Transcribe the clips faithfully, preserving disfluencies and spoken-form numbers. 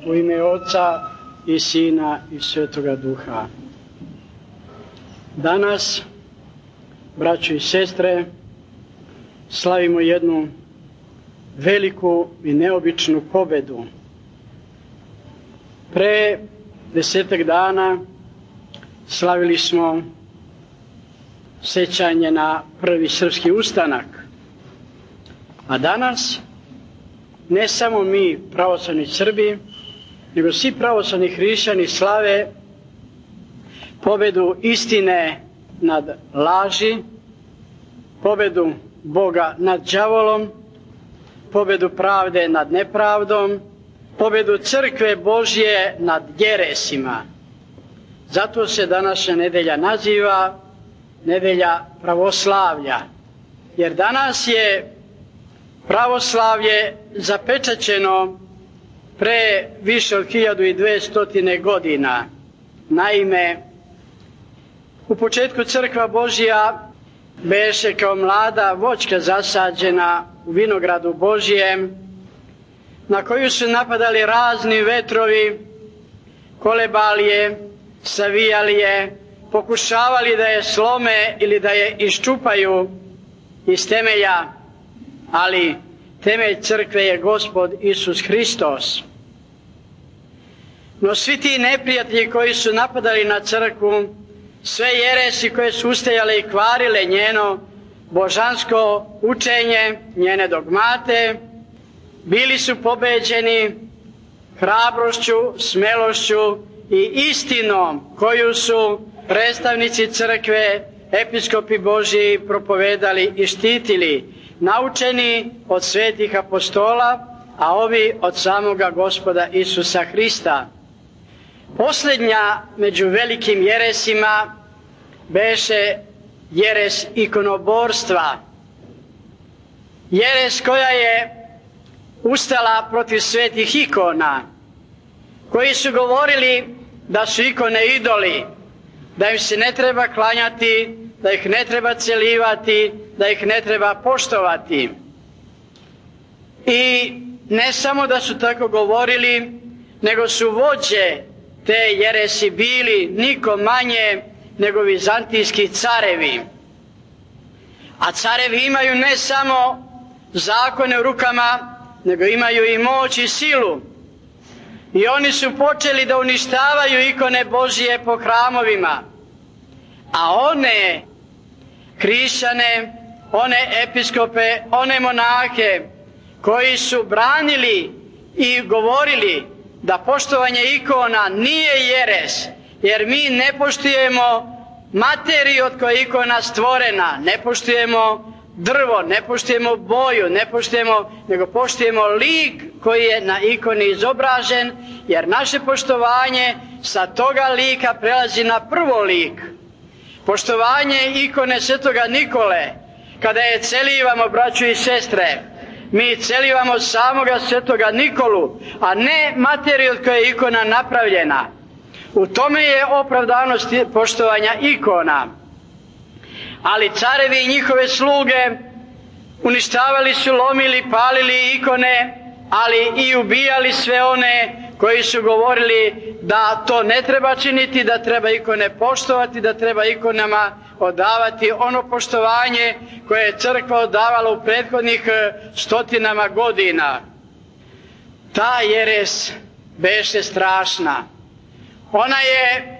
U ime Oca i Sina i Svetoga Duha. Danas, braćo i sestre, slavimo jednu veliku i neobičnu pobedu. Pre desetak dana slavili smo sjećanje na prvi srpski ustanak. A danas ne samo mi pravoslavni Srbi, nego svi pravoslavni hrišćani slave pobedu istine nad laži, pobedu Boga nad đavolom, pobedu pravde nad nepravdom, pobedu crkve Božje nad jeresima. Zato se današnja nedelja naziva nedelja pravoslavlja, jer danas je pravoslavlje zapečaćeno pre više od hiljadu i dvesta godina. Naime, u početku crkva Božja beše kao mlada voćka zasađena u vinogradu Božjem, na koju su napadali razni vetrovi, kolebali je, savijali je, pokušavali da je slome ili da je iščupaju iz temelja, ali temelj crkve je Gospod Isus Hristos. No svi ti neprijatelji koji su napadali na crkvu, sve jeresi koje su ustajale i kvarile njeno božansko učenje, njene dogmate, bili su pobeđeni hrabrošću, smelošću i istinom koju su predstavnici crkve, episkopi Božji propovedali i štitili, naučeni od svetih apostola, a ovi od samoga Gospoda Isusa Hrista. Posljednja među velikim jeresima beše jeres ikonoborstva. Jeres koja je ustala protiv svetih ikona, koji su govorili da su ikone idoli, da im se ne treba klanjati, da ih ne treba celivati, da ih ne treba poštovati. I ne samo da su tako govorili, nego su vođe te jeresi bili niko manje nego vizantijski carevi. A carevi imaju ne samo zakone u rukama, nego imaju i moć i silu. I oni su počeli da uništavaju ikone Božije po hramovima. A one hrišćane, one episkope, one monahe koji su branili i govorili da poštovanje ikona nije jeres, jer mi ne poštujemo materiju od koje je ikona stvorena, ne poštujemo drvo, ne poštujemo boju, ne poštujemo, nego poštujemo lik koji je na ikoni izobražen, jer naše poštovanje sa toga lika prelazi na prvo lik. Poštovanje ikone Svetoga Nikole, kada je celivamo, braćo i sestre, mi celivamo samoga Svetoga Nikolu, a ne materiju od koje je ikona napravljena. U tome je opravdanost poštovanja ikona. Ali carevi i njihove sluge uništavali su, lomili, palili ikone, ali i ubijali sve one koji su govorili da to ne treba činiti, da treba ikone poštovati, da treba ikonama odavati ono poštovanje koje je crkva odavala u prethodnih stotinama godina. Ta jeres beše strašna. Ona je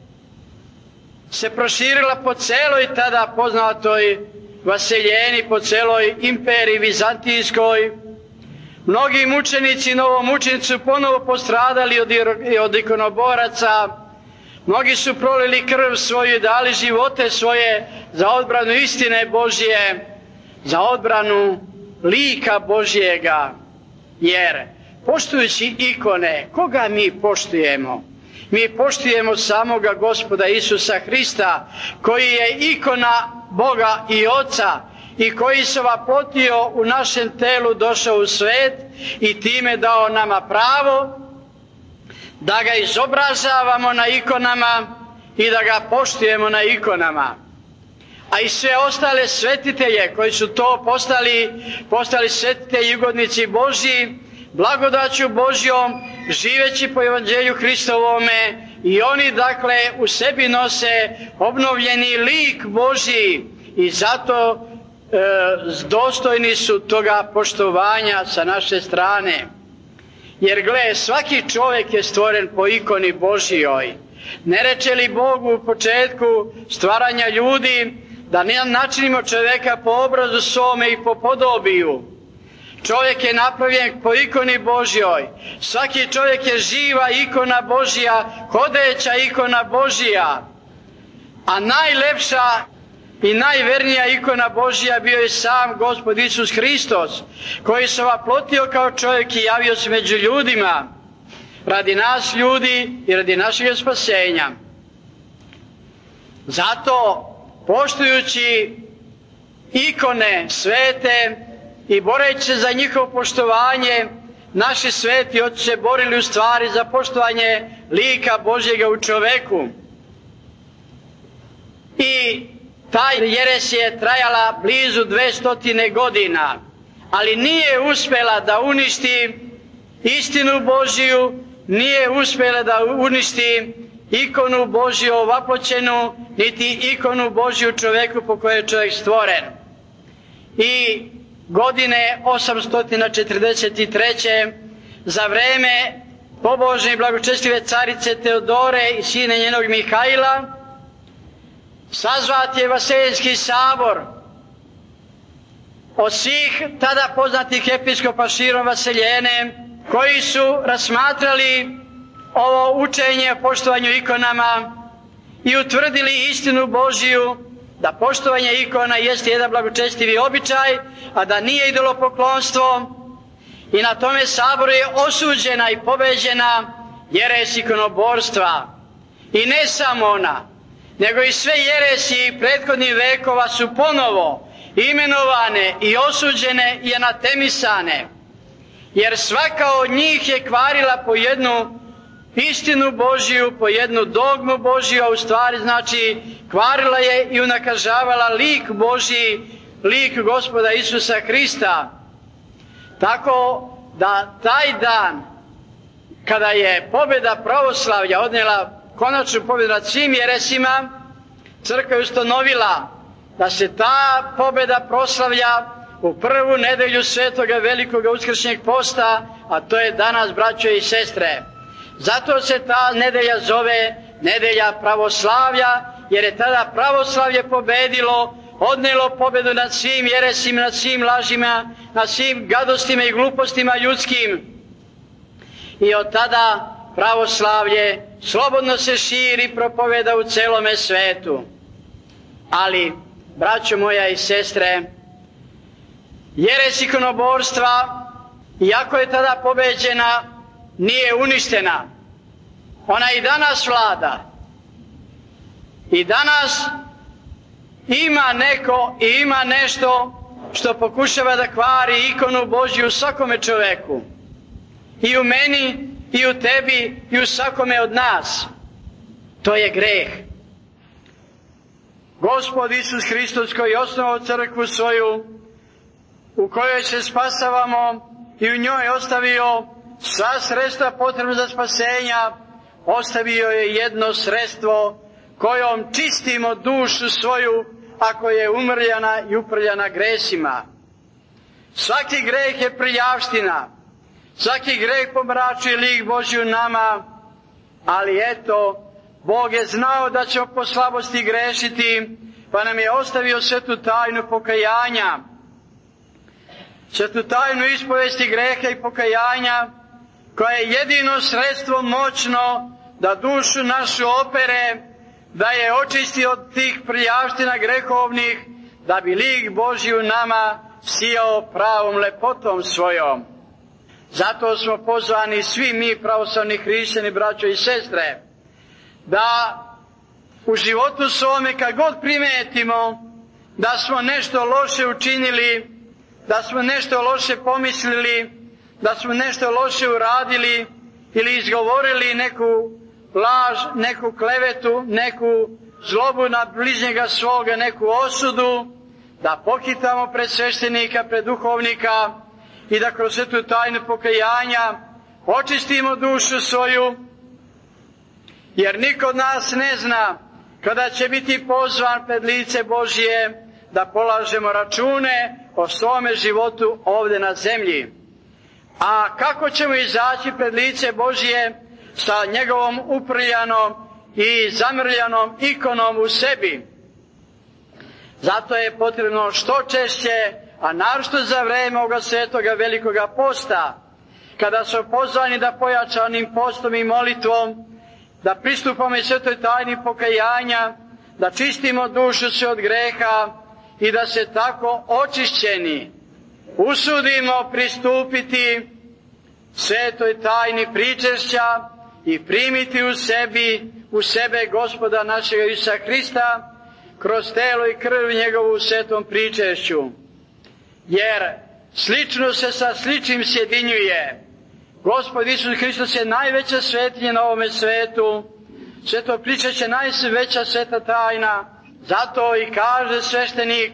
se proširila po celoj tada poznatoj vaseljeni, po celoj imperiji vizantijskoj. Mnogi mučenici, novomučenici su ponovo postradali od, od ikonoboraca. Mnogi su prolili krv svoju i dali živote svoje za odbranu istine Božje, za odbranu lika Božjega. Jer poštujući ikone, koga mi poštujemo? Mi poštujemo samoga Gospoda Isusa Hrista, koji je ikona Boga i Oca i koji se vaplotio u našem telu, došao u svet i time dao nama pravo da ga izobrazavamo na ikonama i da ga poštujemo na ikonama. A i sve ostale svetitelje koji su to postali, postali svetitelji i ugodnici Božji, blagodaću Božjom, živeći po evanđelju Hristovome, i oni dakle u sebi nose obnovljeni lik Božji i zato e, dostojni su toga poštovanja sa naše strane. Jer gle, svaki čovjek je stvoren po ikoni Božjoj. Ne reče li Bog u početku stvaranja ljudi da načinimo čovjeka po obrazu svome i po podobiju? Čovjek je napravljen po ikoni Božjoj. Svaki čovjek je živa ikona Božja, hodeća ikona Božja. A najlepša i najvernija ikona Božja bio je sam Gospod Isus Hristos, koji se vaplotio kao čovjek i javio se među ljudima radi nas ljudi i radi našeg spasenja. Zato, poštujući ikone svete i boreći se za njihovo poštovanje, naši sveti oci se borili u stvari za poštovanje lika Božjega u čoveku. I ta jeres je trajala blizu dvestotine godina, ali nije uspjela da uništi istinu Božju, nije uspjela da uništi ikonu Božju ovaploćenu, niti ikonu Božju u čoveku po kojoj je čovjek stvoren. I godine osamsto četrdeset treće za vreme pobožne i blagočestive carice Teodore i sine njenog Mihajla sazvat je Vaseljenski sabor od svih tada poznatih episkopa širom Vaseljene, koji su razmatrali ovo učenje o poštovanju ikonama i utvrdili istinu Božju da poštovanje ikona jeste jedan blagočestivi običaj, a da nije idolopoklonstvo, i na tome saboru je osuđena i pobeđena jeres ikonoborstva. I ne samo ona, nego i sve jeresi prethodnih vekova su ponovo imenovane i osuđene i anatemisane, jer svaka od njih je kvarila po jednu istinu Božju, po jednu dogmu Božju, a u stvari znači kvarila je i unakažavala lik Božji, lik Gospoda Isusa Hrista. Tako da taj dan, kada je pobjeda pravoslavlja odnijela konačnu pobjedu nad svim jeresima, crkva je ustanovila da se ta pobjeda proslavlja u prvu nedelju svetoga velikoga uskršnjeg posta, a to je danas, braćo i sestre. Zato se ta nedelja zove nedelja pravoslavlja, jer je tada pravoslavlje pobedilo, odnijelo pobjedu nad svim jeresima, nad svim lažima, nad svim gadostima i glupostima ljudskim. I od tada pravoslavlje slobodno se širi i propoveda u celome svetu. Ali, braćo moja i sestre, jeres ikonoborstva, iako je tada pobeđena, nije uništena. Ona i danas vlada. I danas ima neko i ima nešto što pokušava da kvari ikonu Božju u svakome čoveku. I u meni, i u tebi, i u svakome od nas. To je greh. Gospod Isus Hristos, koji je osnovao crkvu svoju, u kojoj se spasavamo i u njoj ostavio sva sredstva potrebna za spasenja, ostavio je jedno sredstvo kojom čistimo dušu svoju ako je umrljana i uprljana gresima. Svaki greh je prljavština, svaki greh pomračuje lik Božji u nama, ali eto, Bog je znao da ćemo po slabosti grešiti, pa nam je ostavio svetu tajnu pokajanja, svetu tajnu ispovesti greha i pokajanja, koja je jedino sredstvo moćno da dušu našu opere, da je očisti od tih prljavština grehovnih, da bi lik Božji u nama sijao pravom lepotom svojom. Zato smo pozvani svi mi pravoslavni hrišćani, braćo i sestre, da u životu svome kad god primetimo da smo nešto loše učinili, da smo nešto loše pomislili, da smo nešto loše uradili ili izgovorili neku laž, neku klevetu, neku zlobu na bližnjega svoga, neku osudu, da pokitamo pred sveštenika, pred duhovnika i da kroz svetu tajnu pokajanja očistimo dušu svoju, jer niko od nas ne zna kada će biti pozvan pred lice Božje da polažemo račune o svome životu ovdje na zemlji. A kako ćemo izaći pred lice Božje sa njegovom uprljanom i zamrljanom ikonom u sebi? Zato je potrebno što češće, a naročito za vreme ovoga svetoga velikoga posta, kada su pozvani da pojačanim postom i molitvom, da pristupamo i svetoj tajni pokajanja, da čistimo dušu se od greha i da se tako očišćeni usudimo pristupiti svetoj tajni pričešća i primiti u sebi, u sebe Gospoda našega Isusa Hrista kroz telo i krv njegovu u svetom pričešću. Jer slično se sa sličnim sjedinjuje. Gospod Isus Hristos je najveća svetinja na ovome svetu, sveto pričešće najveća sveta tajna. Zato i kaže sveštenik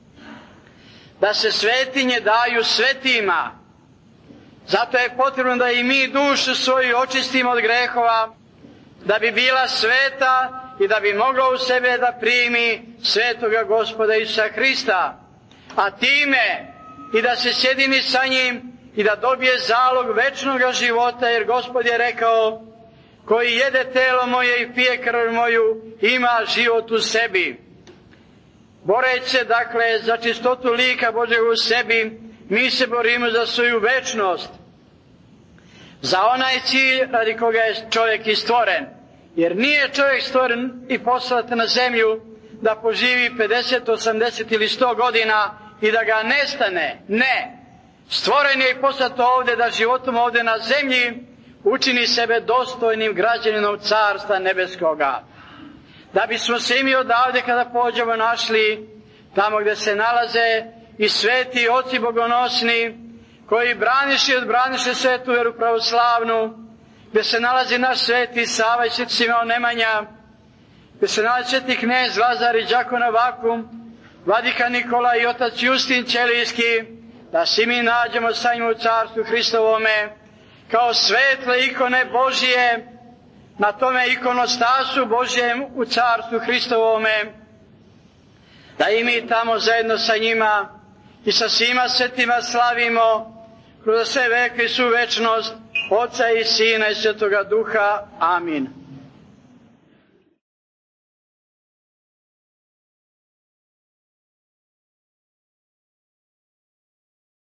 da se svetinje daju svetima. Zato je potrebno da i mi dušu svoju očistimo od grehova, da bi bila sveta i da bi mogla u sebe da primi svetoga Gospoda Isusa Hrista, a time i da se sjedini sa njim i da dobije zalog večnoga života, jer Gospod je rekao: koji jede telo moje i pije krv moju ima život u sebi. Boreći se dakle za čistotu lika Božeg u sebi, mi se borimo za svoju večnost, za onaj cilj radi koga je čovjek i stvoren. Jer nije čovjek stvoren i poslat na zemlju da poživi pedeset, osamdeset ili sto godina i da ga nestane. Ne. Stvoren je i poslat ovdje da životom ovdje na zemlji učini sebe dostojnim građaninom Carstva nebeskoga. Da bismo se i mi odavde kada pođemo našli tamo gdje se nalaze i sveti oci bogonosni koji braniše i odbraniše svetu vjeru pravoslavnu, gdje se nalazi naš sveti Sava i sveti Simeon Nemanja, gdje se nalazi sveti knez Lazar i đakon Avakum, vladika Nikola i otac Justin Ćelijski, da svi mi nađemo sa njim u Carstvu Hristovome kao svetle ikone Božije na tome ikonostasu Božjem u Carstvu Hristovome, da i mi tamo zajedno sa njima i sa svima svetima slavimo kroz sve veke i svu večnost Oca i Sina i Svetoga Duha. Amin.